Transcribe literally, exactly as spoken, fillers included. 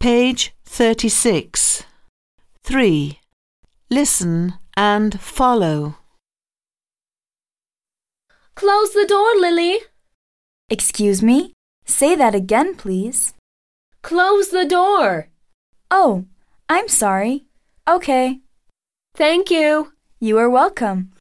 Page thirty-six. three. Listen and follow. Close the door, Lily. Excuse me? Say that again, please. Close the door. Oh, I'm sorry. Okay. Thank you. You are welcome.